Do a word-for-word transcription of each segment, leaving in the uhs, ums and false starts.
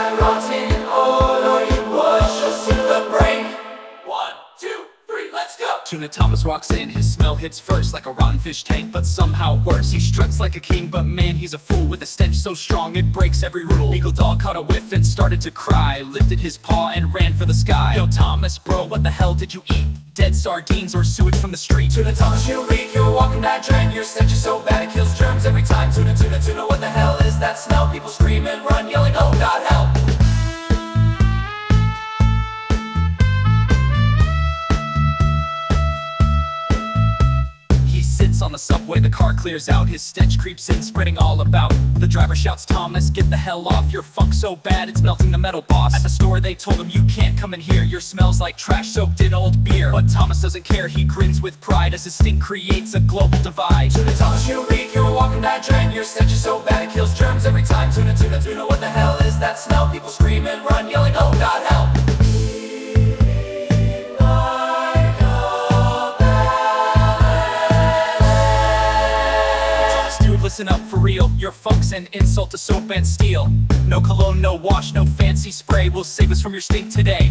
that rotten oil, or you push us to the brink. One, two, three, let's go. Tuna Thomas walks in, his smell hits first like a rotten fish tank, but somehow worse. He struts like a king, but man, he's a fool with a stench so strong it breaks every rule. Eagle Dog caught a whiff and started to cry, lifted his paw and ran for the sky. Yo, Thomas, bro, what the hell did you eat? Dead sardines or sewage from the street? Tuna Thomas, you reek, you're walking that drain. Your stench is so bad it kills germs every time. Tuna, tuna, tuna, what the hell is that smell? People scream and run, yelling, oh God, help. On the subway, the car clears out, his stench creeps in, spreading all about. The driver shouts, Thomas, get the hell off, your funk's so bad it's melting the metal, boss. At the store they told him, you can't come in here, your smell's like trash soaked in old beer. But Thomas doesn't care, he grins with pride as his stink creates a global divide. Tuna Thomas, you reek, you're walking that drain. Your stench is so bad it kills germs every time. Tuna, tuna, tuna, what the hell is that smell? People scream and run, yelling, oh God, help. Listen up for real, your funk's an insult to soap and steel. No cologne, no wash, no fancy spray will save us from your stink today.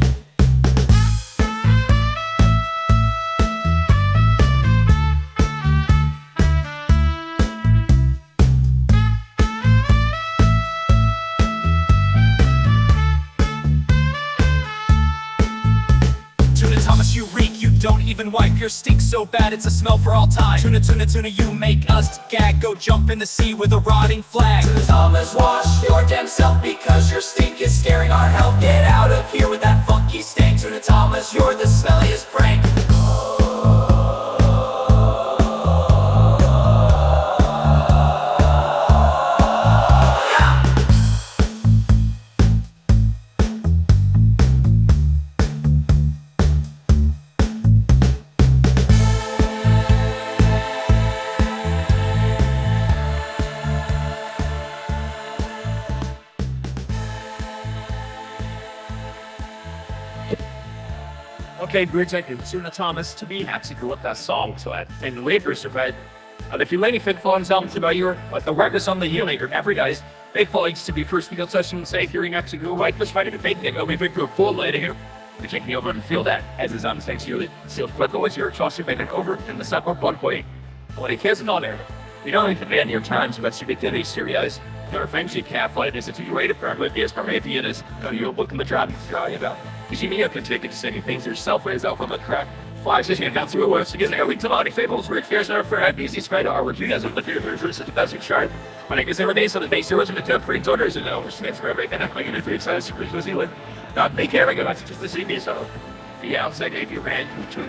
Tuna Thomas, you reek, you don't even wipe. Your stink so bad it's a smell for all time. Tuna, tuna, tuna, you make us gag. Go jump in the sea with a rotting flag. Tuna Thomas, wash your damn self, because your stink is scaring our health. Get out of here with that funky stank. Tuna Thomas, you're the smelliest prank. Okay, great, thank you. Tuna Thomas, to be happy to look that song to it. And later, survived. Uh, if you let anything fall down to about your, but the records on the healing or every guys, they follows to be first because session say hearing actually go right, just fighting the fake thing. I'll be big to a full later here. They take me over and feel that as his on thanks you. Still, but always your toss you make it over in the second one way. When he cares not there. You don't need to ban your times, but you get to these serious. Your friendship calf light is a two-rated firm with this from Avian is. You'll look in the job he's talking about. You see me up and take it to saying things yourself ways out from the crack. Flies his hand down through a worst again. There we to body fables, rich fears are for an easy spread our you guys with the fear versus the best chart. When I guess every day, so the face there was in the top three orders and over Smith for everything. I'm going to three sides for New Zealand. Not make caring about just the city, so the outside if you ran to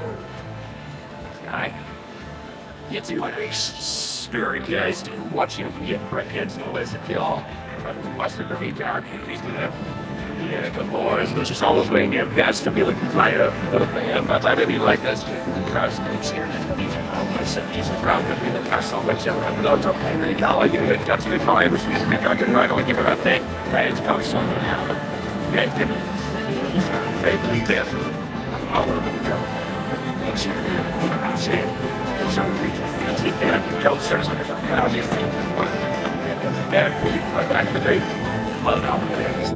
I get to my spirit guys to watch you get breakheads no less if y'all watch the very dark and please do that. Yeah, the boys, which is always waiting your best to be looking fire up. But I really like this. Because it's here. I said, he's proud to be the castle, which I'm not talking to now. I give it got to be fine, which means I can write on give it a thing. Right, it's coming soon. Yeah, give it. Hey, please, death. I'll let it go. It's here. It's here. It's here. It's here. It's here. It's here. It's here. Bad for you, but back today. Well, now,